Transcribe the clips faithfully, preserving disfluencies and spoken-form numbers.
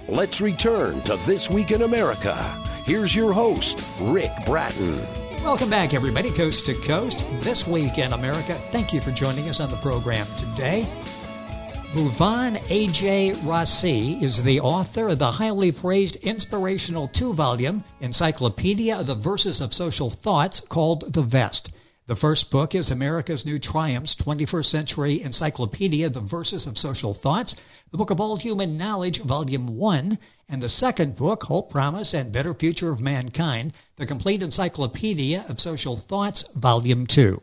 Let's return to This Week in America. Here's your host, Rick Bratton. Welcome back, everybody, coast to coast. This Week in America. Thank you for joining us on the program today. Bhuvan A J Rassi is the author of the highly praised inspirational two-volume Encyclopedia of the Verses of Social Thoughts called The Vest. The first book is America's New Triumphs, twenty-first Century Encyclopedia of the Verses of Social Thoughts, the Book of All Human Knowledge, Volume one, and the second book, Hope, Promise, and Better Future of Mankind, the Complete Encyclopedia of Social Thoughts, Volume two.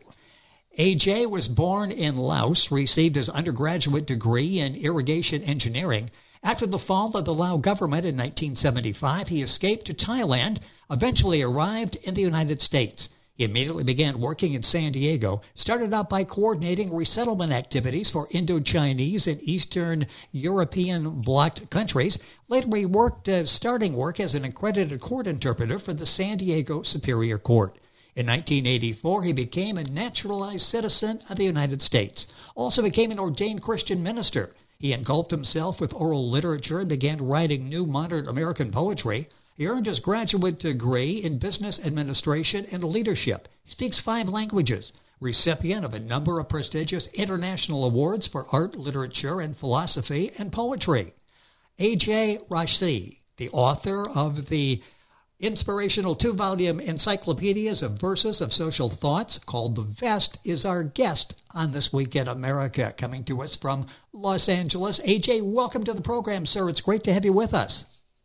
A J was born in Laos, received his undergraduate degree in irrigation engineering. After the fall of the Lao government in nineteen seventy-five, he escaped to Thailand, eventually arrived in the United States. He immediately began working in San Diego, started out by coordinating resettlement activities for Indo-Chinese and Eastern European blocked countries. Later he worked, uh, starting work as an accredited court interpreter for the San Diego Superior Court. In nineteen eighty-four, he became a naturalized citizen of the United States. Also became an ordained Christian minister. He engulfed himself with oral literature and began writing new modern American poetry. He earned his graduate degree in business administration and leadership. He speaks five languages, recipient of a number of prestigious international awards for art, literature, and philosophy and poetry. A J Rassi, the author of the inspirational two-volume Encyclopedias of Verses of Social Thoughts called The Vest, is our guest on This Week in America, coming to us from Los Angeles. A J, welcome to the program, sir. It's great to have you with us.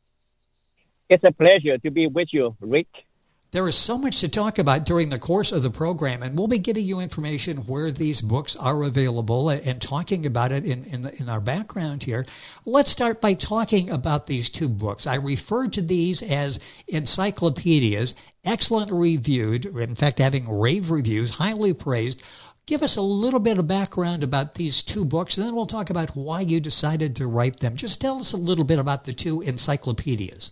It's a pleasure to be with you, Rick. There is so much to talk about during the course of the program, and we'll be getting you information where these books are available and talking about it in, in, the, in our background here. Let's start by talking about these two books. I refer to these as encyclopedias, excellently reviewed, in fact, having rave reviews, highly praised. Give us a little bit of background about these two books, and then we'll talk about why you decided to write them. Just tell us a little bit about the two encyclopedias.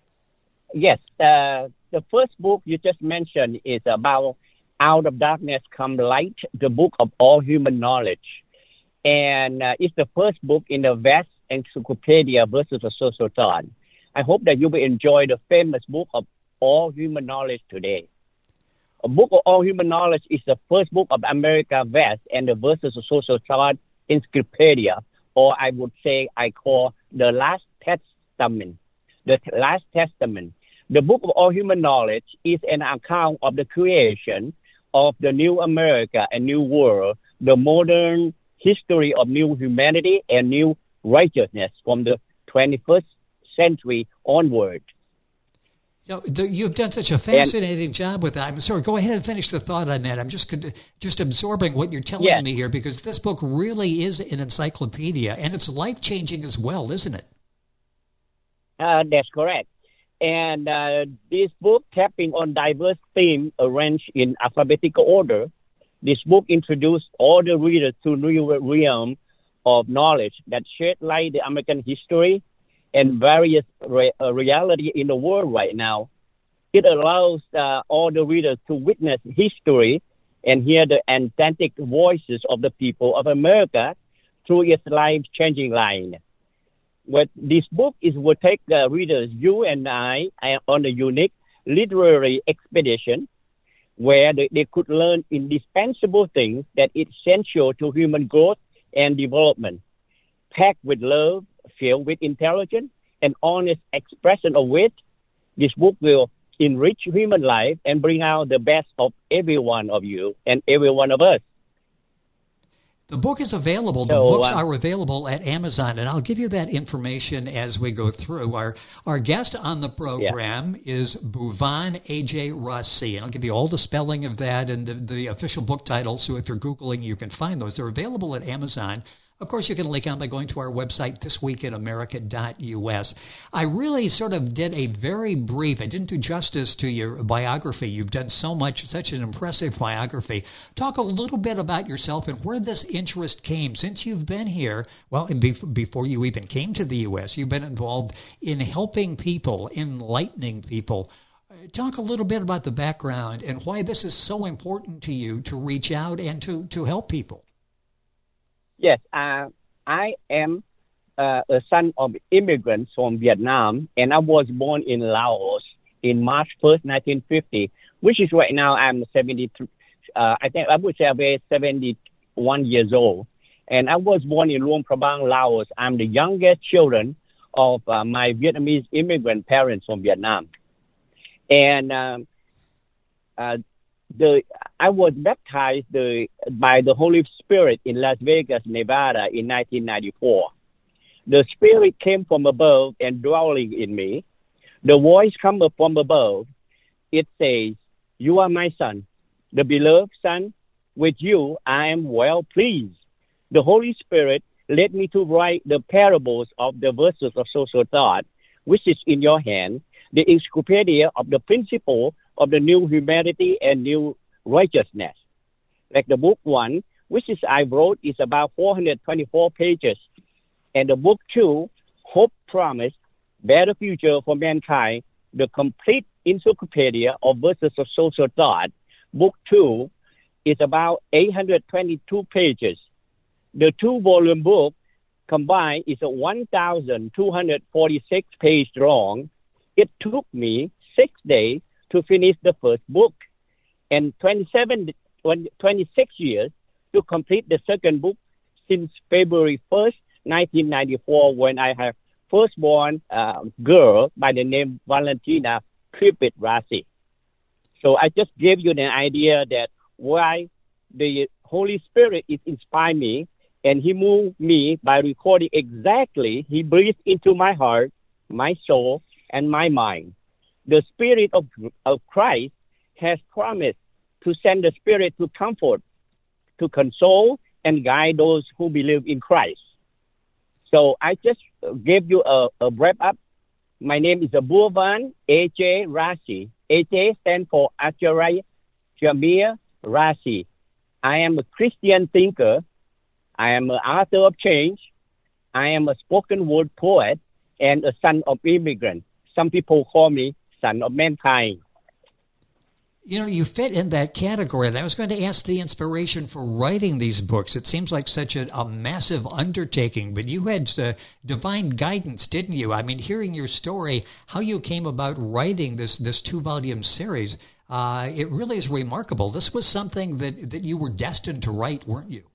Yes, uh, the first book you just mentioned is about Out of Darkness Come Light, the book of all human knowledge. And uh, it's the first book in the Vest Encyclopedia Verses of Social Thought. I hope that you will enjoy the famous book of all human knowledge today. A book of all human knowledge is the first book of America Vest and the Verses of Social Thought Encyclopedia, or I would say I call the Last Testament. The Last Testament. The Book of All Human Knowledge is an account of the creation of the new America and new world, the modern history of new humanity and new righteousness from the twenty-first century onward. You know, you've done such a fascinating and, job with that. I'm sorry, go ahead and finish the thought on that. I'm just just absorbing what you're telling yes. me here, because this book really is an encyclopedia, and it's life-changing as well, isn't it? Uh, that's correct. And uh, this book, tapping on diverse themes arranged in alphabetical order, this book introduced all the readers to a new realm of knowledge that shed light on American history and various re- uh, reality in the world right now. It allows uh, all the readers to witness history and hear the authentic voices of the people of America through its life-changing line. What this book is will take the readers, you and I, on a unique literary expedition where they, they could learn indispensable things that is essential to human growth and development, packed with love, filled with intelligence, and honest expression of wit. This book will enrich human life and bring out the best of every one of you and every one of us. The book is available. The so, books uh, are available at Amazon, and I'll give you that information as we go through. Our our guest on the program yeah. is Bhuvan A J Rassi, and I'll give you all the spelling of that and the, the official book title, so if you're Googling, you can find those. They're available at Amazon. Of course, you can link on by going to our website, this week in america dot u s. I really sort of did a very brief, I didn't do justice to your biography. You've done so much, such an impressive biography. Talk a little bit about yourself and where this interest came. Since you've been here, well, and before you even came to the U S, you've been involved in helping people, enlightening people. Talk a little bit about the background and why this is so important to you to reach out and to, to help people. Yes, uh, I am uh, a son of immigrants from Vietnam, and I was born in Laos in March first, nineteen fifty, which is right now I'm seventy-three. Uh, I think I would say I'm seventy-one years old. And I was born in Luang Prabang, Laos. I'm the youngest children of uh, my Vietnamese immigrant parents from Vietnam. And um, uh, the I was baptized the, by the Holy Spirit in Las Vegas, Nevada in nineteen ninety-four. The Spirit came from above and dwelling in me. The voice comes up from above. It says, "You are my son, the beloved son. With you I am well pleased." The Holy Spirit led me to write the parables of the verses of social thought, which is in your hand, the encyclopedia of the principle of the new humanity and new righteousness. Like the book one, which is I wrote, is about four hundred twenty-four pages. And the book two, Hope Promise, Better Future for Mankind, the complete encyclopedia of verses of social thought, book two, is about eight hundred twenty-two pages. The two-volume book combined is a one thousand two hundred forty-six page long. It took me six days to finish the first book and twenty-seven, twenty-six years to complete the second book since February first, nineteen ninety-four, when I have firstborn uh, girl by the name Valentina Kripit Rasi. So I just gave you the idea that why the Holy Spirit is inspired me, and he moved me by recording exactly, he breathed into my heart, my soul, and my mind. The Spirit of, of Christ has promised to send the Spirit to comfort, to console, and guide those who believe in Christ. So I just gave you a, a wrap up. My name is Burvan A J Rasi. A J stands for Acharya Jamir Rasi. I am a Christian thinker. I am an author of change. I am a spoken word poet and a son of immigrants. Some people call me son of mankind. You know, you fit in that category. And I was going to ask the inspiration for writing these books. It seems like such a, a massive undertaking, but you had uh, divine guidance, didn't you? I mean, hearing your story, how you came about writing this, this two-volume series, uh, it really is remarkable. This was something that, that you were destined to write, weren't you?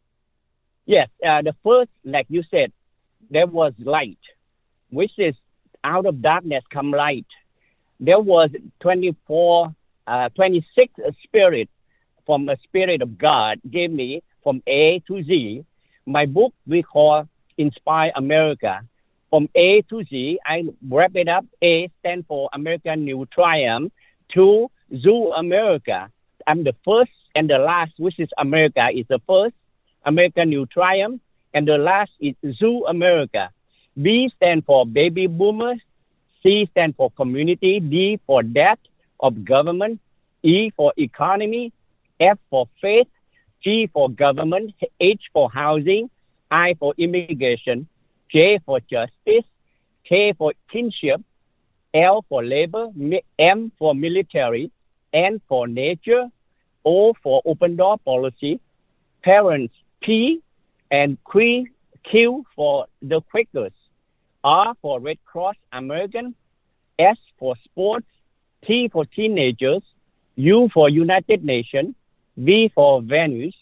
Yes. Uh, the first, like you said, there was light, which is out of darkness come light. There was twenty-four Uh, twenty-six spirit from a spirit of God gave me from A to Z. My book we call Inspire America. From A to Z, I wrap it up. A stands for American New Triumph. To Zoo America. I'm the first and the last, which is America is the first, American New Triumph, and the last is Zoo America. B stands for Baby Boomers. C stands for Community. D for Death of Government, E for Economy, F for Faith, G for Government, H for Housing, I for Immigration, J for Justice, K for Kinship, L for Labor, M for Military, N for Nature, O for Open Door Policy, Parents, P, and Q, Q for the Quakers, R for Red Cross American, S for Sports, T for Teenagers, U for United Nations, V for Venus,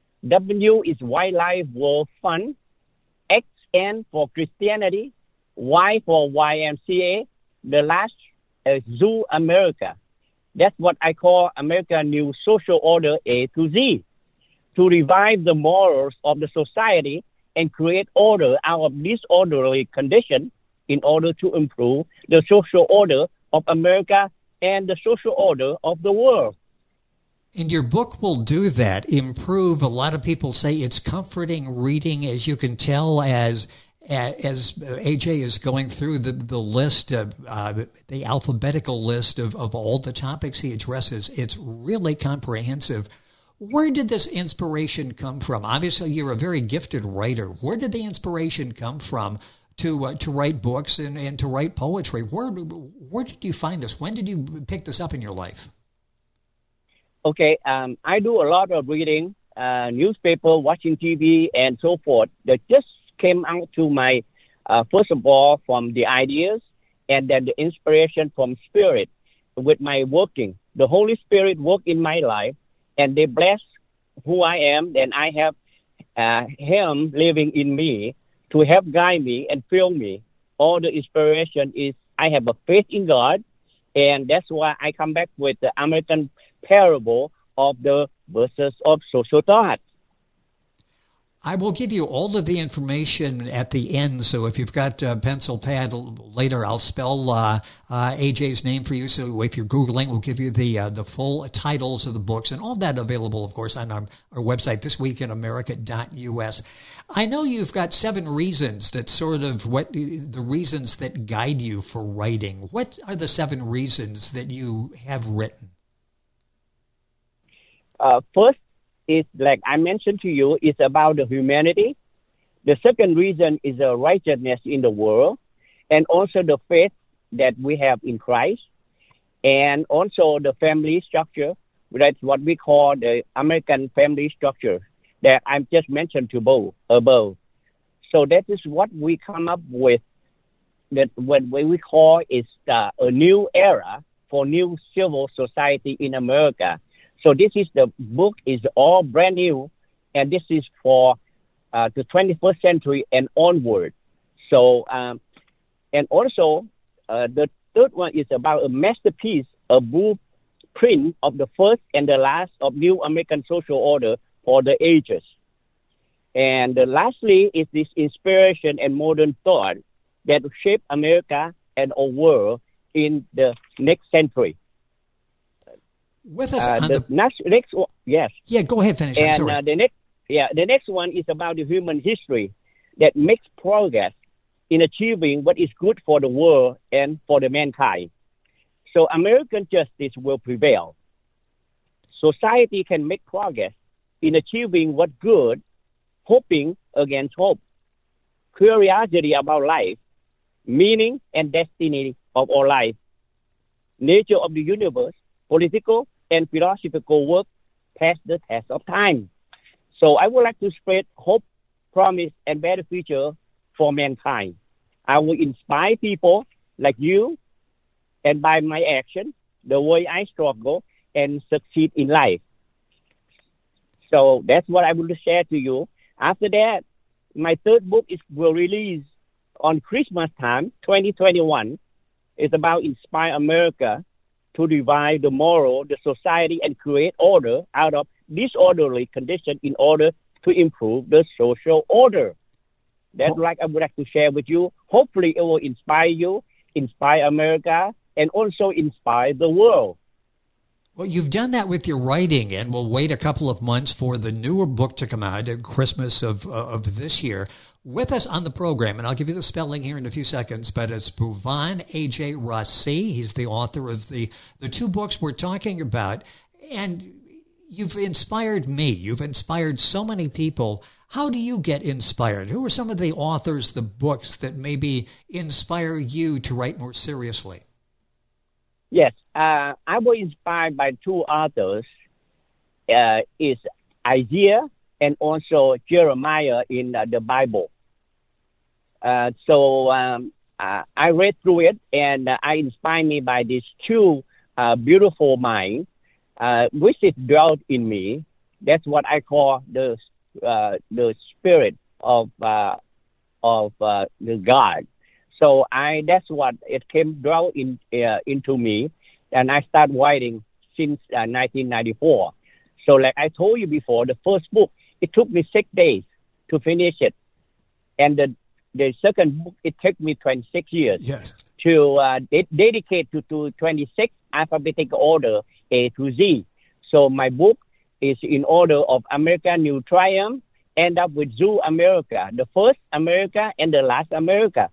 W is Wildlife World Fund, X N for Christianity, Y for Y M C A, the last is Zoo America. That's what I call American New Social Order A to Z, to revive the morals of the society and create order out of disorderly condition in order to improve the social order of America and the social order of the world. And your book will do that, improve. A lot of people say it's comforting reading, as you can tell, as as A J is going through the, the list, of, uh, the alphabetical list of, of all the topics he addresses. It's really comprehensive. Where did this inspiration come from? Obviously, you're a very gifted writer. Where did the inspiration come from to uh, to write books and, and to write poetry? Where where did you find this? When did you pick this up in your life? Okay, um, I do a lot of reading, uh, newspaper, watching T V, and so forth. That just came out to my Uh, first of all, from the ideas, and then the inspiration from Spirit with my working. The Holy Spirit work in my life, and they bless who I am, and I have uh, Him living in me to help guide me and fill me. All the inspiration is I have a faith in God, and that's why I come back with the American parable of the verses of social thought. I will give you all of the information at the end, so if you've got a pencil pad later, I'll spell uh, uh, A J's name for you, so if you're Googling, we'll give you the uh, the full titles of the books, and all that available, of course, on our, our website, this week in america dot u s. I know you've got seven reasons that sort of, what the reasons that guide you for writing. What are the seven reasons that you have written? Uh, first, is like I mentioned to you, is about the humanity. The second reason is the righteousness in the world, and also the faith that we have in Christ, and also the family structure. That's what we call the American family structure that I just mentioned to both above. So that is what we come up with. That what we call is uh, a new era for new civil society in America. So this is the book is all brand new, and this is for uh, the twenty-first century and onward. So, um, and also uh, the third one is about a masterpiece, a blueprint of the first and the last of new American social order for the ages. And uh, lastly is this inspiration and modern thought that will shape America and our world in the next century. With us uh, on the, the next, next one, yes. Yeah, go ahead, finish. I'm And sorry. uh, the next, yeah, the next one is about the human history that makes progress in achieving what is good for the world and for the mankind. So American justice will prevail. Society can make progress in achieving what good, hoping against hope, curiosity about life, meaning and destiny of our life, nature of the universe, political and philosophical work pass the test of time. So I would like to spread hope, promise, and better future for mankind. I will inspire people like you, and by my action, the way I struggle and succeed in life. So that's what I will share to you. After that, my third book is will release on Christmas time, twenty twenty-one. It's about inspire America to revive the moral, the society, and create order out of disorderly condition in order to improve the social order. That's Well, like I would like to share with you. Hopefully, it will inspire you, inspire America, and also inspire the world. Well, you've done that with your writing, and we'll wait a couple of months for the newer book to come out at Christmas of uh, of this year. With us on the program, and I'll give you the spelling here in a few seconds, but it's Bhuvan A J Rossi. He's the author of the, the two books we're talking about. And you've inspired me. You've inspired so many people. How do you get inspired? Who are some of the authors, the books that maybe inspire you to write more seriously? Yes, uh, I was inspired by two authors. Uh, is Isaiah and also Jeremiah in uh, the Bible. Uh, so um, uh, I read through it, and uh, I inspired me by these two uh, beautiful minds, uh, which is dwelt in me. That's what I call the uh, the spirit of uh, of uh, the God. So I that's what it came dwell in uh, into me, and I started writing since uh, nineteen ninety-four. So like I told you before, the first book, it took me six days to finish it. And the, the second book, it took me twenty-six years Yes. to uh, de- dedicate to, to twenty-six alphabetical order A to Z. So my book is in order of America New Triumph, end up with Zoo America, the first America and the last America.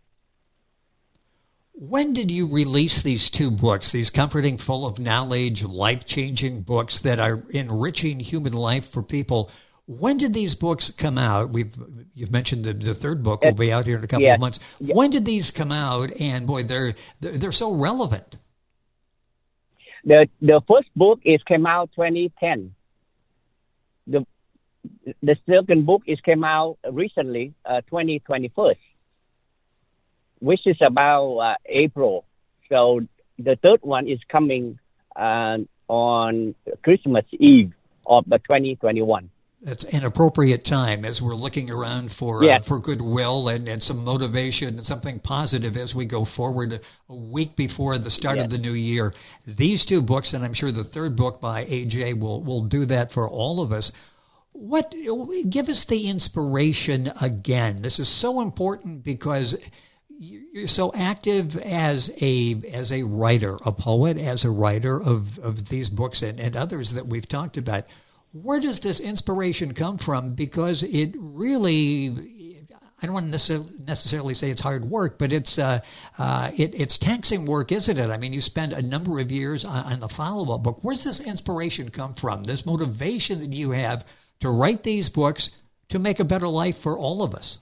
When did you release these two books, these comforting, full of knowledge, life-changing books that are enriching human life for people? When did these books come out? We've You've mentioned the, the third book will be out here in a couple Yes. of months. Yes. When did these come out? And boy, they're they're, they're so relevant. The the first book is came out twenty ten. The the second book is came out recently, uh, twenty twenty-one. which is about uh, April. So the third one is coming uh, on Christmas Eve of the twenty twenty-one. That's an appropriate time as we're looking around for yes. uh, for goodwill and, and some motivation and something positive as we go forward a, a week before the start yes. of the new year. These two books, and I'm sure the third book by A J will, will do that for all of us. What give us the inspiration again? This is so important because you're so active as a as a writer, a poet, as a writer of, of these books and, and others that we've talked about. Where does this inspiration come from? Because it really, I don't want to necessarily say it's hard work, but it's uh, uh, it, it's taxing work, isn't it? I mean, you spend a number of years on, on the follow-up book. Where's this inspiration come from? This motivation that you have to write these books to make a better life for all of us?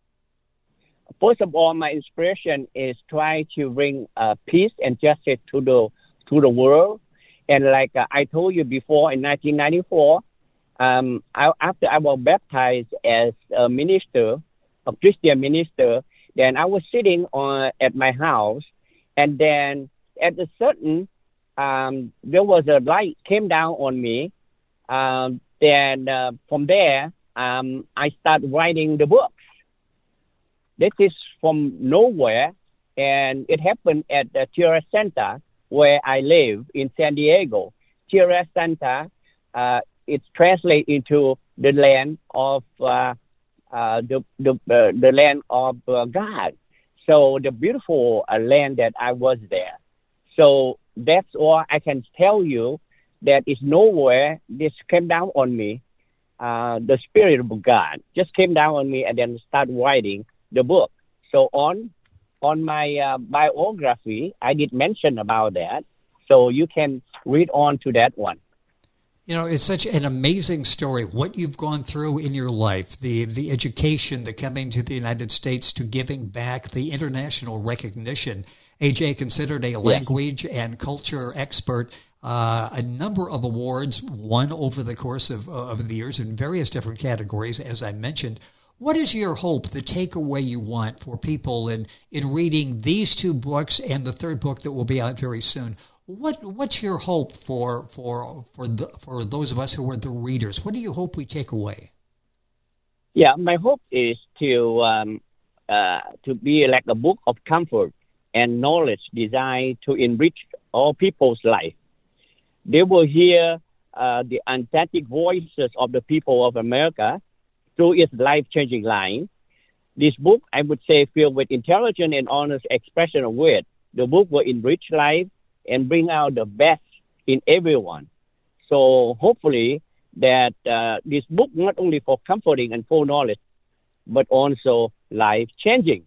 First of all, my inspiration is try to bring uh, peace and justice to the to the world. And like uh, I told you before, in nineteen ninety-four, um, I, after I was baptized as a minister, a Christian minister, then I was sitting on at my house, and then at a certain, um, there was a light came down on me. Um, then uh, from there, um, I started writing the books. This is from nowhere, and it happened at the Tierra Santa, where I live in San Diego. Tierra Santa, uh, it's translated into the land of uh, uh, the the, uh, the land of uh, God. So the beautiful uh, land that I was there. So that's all I can tell you. That is nowhere this came down on me. Uh, the Spirit of God just came down on me, and then started writing the book. So on. On my uh, biography, I did mention about that, so you can read on to that one. You know, it's such an amazing story, what you've gone through in your life, the the education, the coming to the United States, to giving back, the international recognition. A J considered a language yes. and culture expert, uh, a number of awards won over the course of, of the years in various different categories, as I mentioned. What is your hope, the takeaway you want for people in, in reading these two books and the third book that will be out very soon? What what's your hope for for for the, for those of us who are the readers? What do you hope we take away? Yeah, my hope is to um, uh, to be like a book of comfort and knowledge designed to enrich all people's life. They will hear uh, the authentic voices of the people of America through its life-changing line. This book, I would say, filled with intelligent and honest expression of wit. The book will enrich life and bring out the best in everyone. So hopefully that uh, this book not only for comforting and full knowledge, but also life-changing.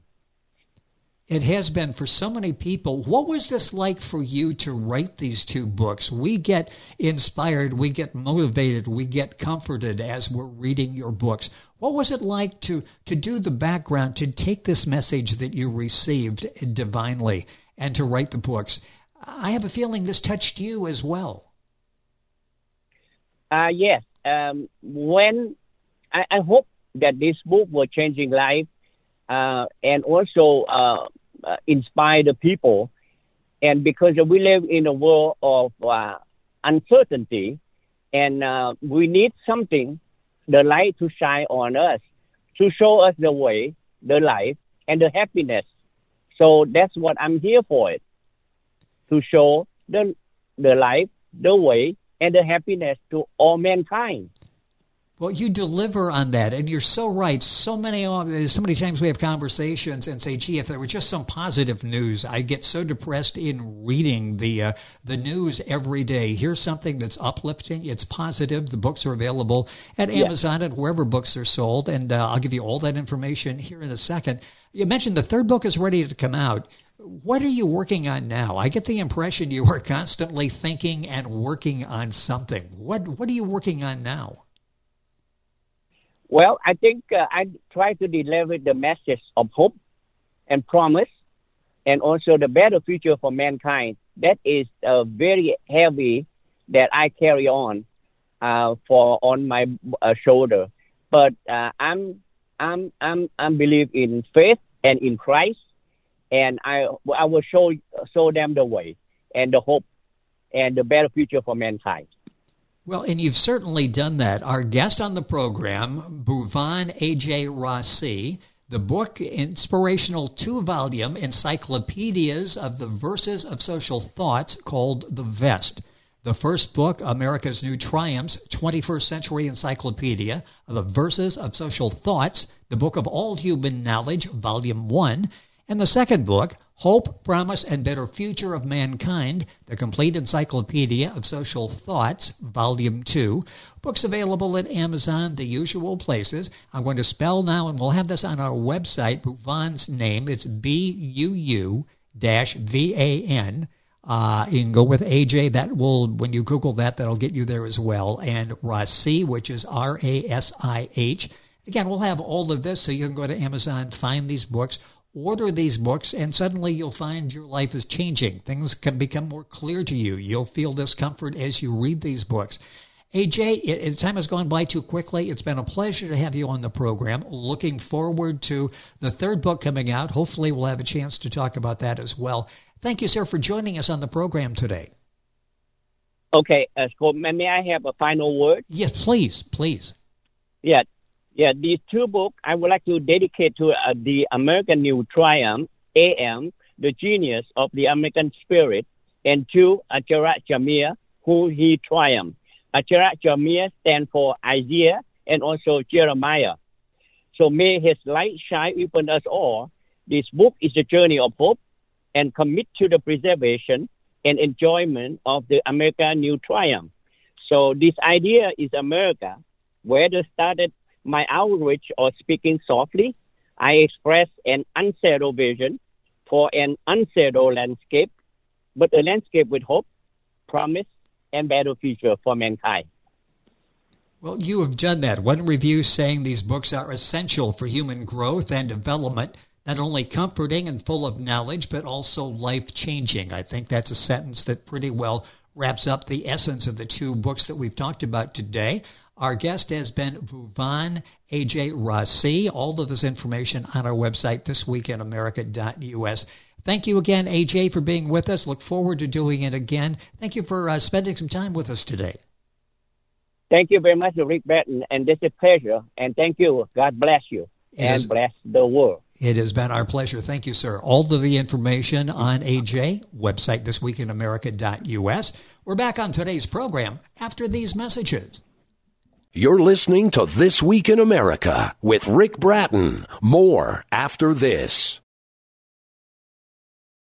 It has been for so many people. What was this like for you to write these two books? We get inspired, we get motivated, we get comforted as we're reading your books. What was it like to, to do the background, to take this message that you received divinely and to write the books? I have a feeling this touched you as well. Uh, yes. Um, when I, I hope that this book will changing life. Uh, and also uh, uh, inspire the people. And because we live in a world of uh, uncertainty, and uh, we need something, the light to shine on us, to show us the way, the life, and the happiness. So that's what I'm here for, it, to show the the life, the way, and the happiness to all mankind. Well, you deliver on that, and you're so right. So many, so many times we have conversations and say, "Gee, if there were just some positive news." I get so depressed in reading the uh, the news every day. Here's something that's uplifting. It's positive. The books are available at Amazon yeah. and wherever books are sold, and uh, I'll give you all that information here in a second. You mentioned the third book is ready to come out. What are you working on now? I get the impression you are constantly thinking and working on something. What What are you working on now? Well, I think uh, I try to deliver the message of hope and promise, and also the better future for mankind. That is uh, very heavy that I carry on uh, for on my uh, shoulder. But uh, I'm I'm I'm I believe in faith and in Christ, and I I will show show them the way and the hope and the better future for mankind. Well, and you've certainly done that. Our guest on the program, Bhuvan A J Rossi, the book, inspirational two-volume encyclopedias of the verses of social thoughts called The Vest. The first book, America's New Triumphs, twenty-first Century Encyclopedia of the Verses of Social Thoughts, the Book of All Human Knowledge, Volume one. And the second book, Hope, Promise, and Better Future of Mankind, the Complete Encyclopedia of Social Thoughts, Volume two. Books available at Amazon, the usual places. I'm going to spell now, and we'll have this on our website, Bhuvan's name. It's B U U V A N. Uh, you can go with A J. That will, when you Google that, that'll get you there as well. And Rossi, which is R A S I H. Again, we'll have all of this, so you can go to Amazon, find these books, order these books, and suddenly you'll find your life is changing. Things can become more clear to you. You'll feel discomfort as you read these books. A J, it, it, time has gone by too quickly. It's been a pleasure to have you on the program. Looking forward to the third book coming out. Hopefully we'll have a chance to talk about that as well. Thank you, sir, for joining us on the program today. Okay, uh, so may I have a final word? Yes, please, please. Yeah, yeah. These two books I would like to dedicate to uh, the American New Triumph, A M, the genius of the American spirit, and to Acharat Jamir, who he triumphed. Acharat Jamir stands for Isaiah and also Jeremiah. So may his light shine upon us all. This book is a journey of hope and commit to the preservation and enjoyment of the American New Triumph. So this idea is America. Whether started my outreach or speaking softly, I express an unsettled vision for an unsettled landscape, but a landscape with hope, promise, and better future for mankind. Well, you have done that. One review saying these books are essential for human growth and development, not only comforting and full of knowledge, but also life-changing. I think that's a sentence that pretty well wraps up the essence of the two books that we've talked about today. Our guest has been Bhuvan A J Rossi. All of this information on our website, this week in america dot U S. Thank you again, A J, for being with us. Look forward to doing it again. Thank you for uh, spending some time with us today. Thank you very much, Rick Bratton, and this is a pleasure. And thank you. God bless you. It and is, bless the world. It has been our pleasure. Thank you, sir. All of the information on A J, website this week in america dot U S. We're back on today's program after these messages. You're listening to This Week in America with Rick Bratton. More after this.